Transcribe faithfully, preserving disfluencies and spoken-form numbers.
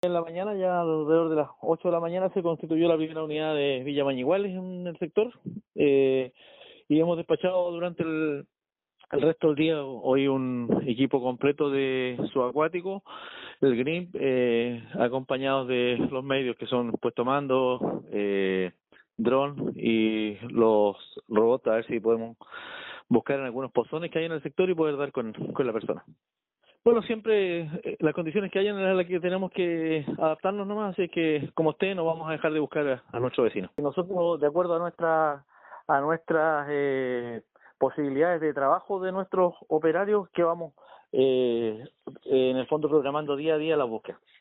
En la mañana, ya alrededor de las ocho de la mañana, se constituyó la primera unidad de Villa Mañiguales en el sector, eh, y hemos despachado durante el, el resto del día hoy un equipo completo de subacuático, el G R I M, eh, acompañados de los medios que son puesto mando, eh, dron y los robots, a ver si podemos buscar en algunos pozones que hay en el sector y poder dar con, con la persona. Bueno, siempre eh, las condiciones que hayan es las que tenemos que adaptarnos nomás, así que como usted no vamos a dejar de buscar a, a nuestro vecino. Nosotros, de acuerdo a nuestra, a nuestras eh, posibilidades de trabajo de nuestros operarios, que vamos eh, en el fondo programando día a día la búsqueda.